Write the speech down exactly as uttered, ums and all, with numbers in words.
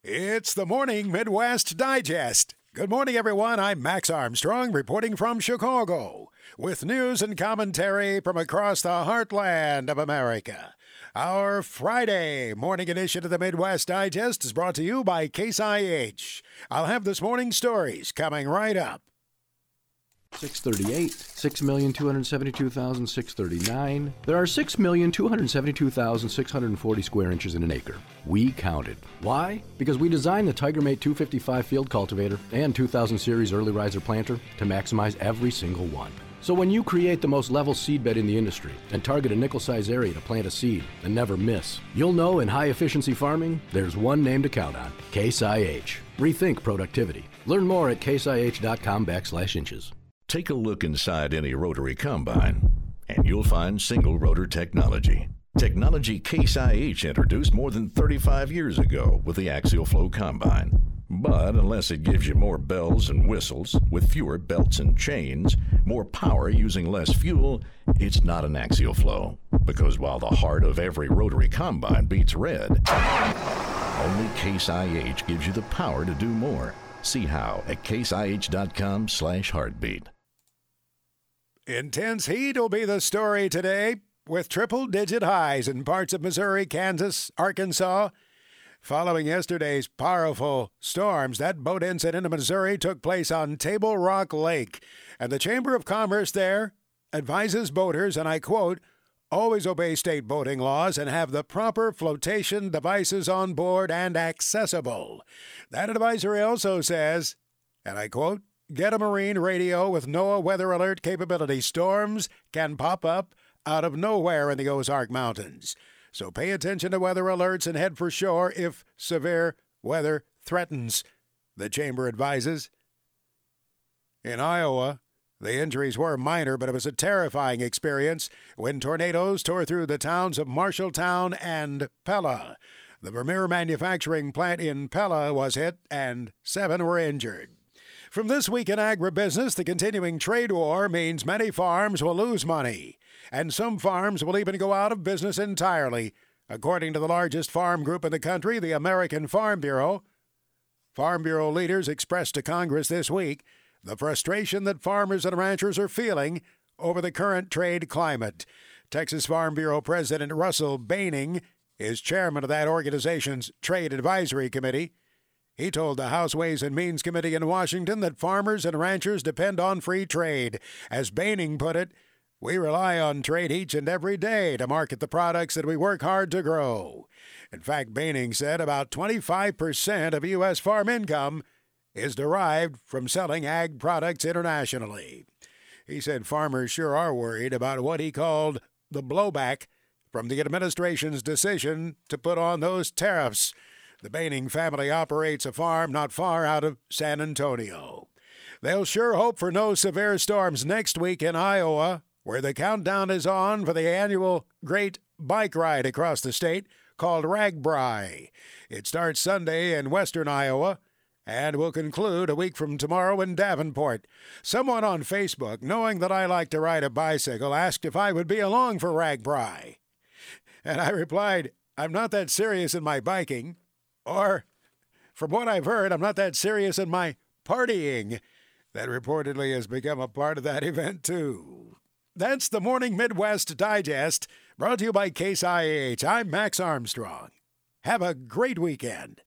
It's the Morning Midwest Digest. Good morning, everyone. I'm Max Armstrong reporting from Chicago with news and commentary from across the heartland of America. Our Friday morning edition of the Midwest Digest is brought to you by Case I H. I'll have this morning's stories coming right up. six thirty-eight, six million two hundred seventy-two thousand six hundred thirty-nine. There are six million two hundred seventy-two thousand six hundred forty square inches in an acre. We counted. Why? Because we designed the TigerMate two fifty-five field cultivator and two thousand series early riser planter to maximize every single one. So when you create the most level seed bed in the industry and target a nickel-size area to plant a seed and never miss, you'll know in high-efficiency farming, there's one name to count on, Case I H. Rethink productivity. Learn more at caseih.com backslash inches. Take a look inside any rotary combine, and you'll find single rotor technology. Technology Case I H introduced more than thirty-five years ago with the Axial Flow Combine. But unless it gives you more bells and whistles with fewer belts and chains, more power using less fuel, it's not an Axial Flow. Because while the heart of every rotary combine beats red, only Case I H gives you the power to do more. See how at caseih.com slash heartbeat. Intense heat will be the story today, with triple-digit highs in parts of Missouri, Kansas, Arkansas. Following yesterday's powerful storms, that boat incident in Missouri took place on Table Rock Lake. And the Chamber of Commerce there advises boaters, and I quote, always obey state boating laws and have the proper flotation devices on board and accessible. That advisory also says, and I quote, get a marine radio with NOAA weather alert capability. Storms can pop up out of nowhere in the Ozark Mountains. So pay attention to weather alerts and head for shore if severe weather threatens, the Chamber advises. In Iowa, the injuries were minor, but it was a terrifying experience when tornadoes tore through the towns of Marshalltown and Pella. The Vermeer manufacturing plant in Pella was hit, and seven were injured. From This Week in Agribusiness, the continuing trade war means many farms will lose money, and some farms will even go out of business entirely, according to the largest farm group in the country, the American Farm Bureau. Farm Bureau leaders expressed to Congress this week the frustration that farmers and ranchers are feeling over the current trade climate. Texas Farm Bureau President Russell Baining is chairman of that organization's Trade Advisory Committee. He told the House Ways and Means Committee in Washington that farmers and ranchers depend on free trade. As Baining put it, we rely on trade each and every day to market the products that we work hard to grow. In fact, Baining said about twenty-five percent of U S farm income is derived from selling ag products internationally. He said farmers sure are worried about what he called the blowback from the administration's decision to put on those tariffs. The Baining family operates a farm not far out of San Antonio. They'll sure hope for no severe storms next week in Iowa, where the countdown is on for the annual Great Bike Ride across the state called RAGBRAI. It starts Sunday in western Iowa and will conclude a week from tomorrow in Davenport. Someone on Facebook, knowing that I like to ride a bicycle, asked if I would be along for RAGBRAI. And I replied, I'm not that serious in my biking. Or, from what I've heard, I'm not that serious in my partying. That reportedly has become a part of that event, too. That's the Morning Midwest Digest, brought to you by Case I H. I'm Max Armstrong. Have a great weekend.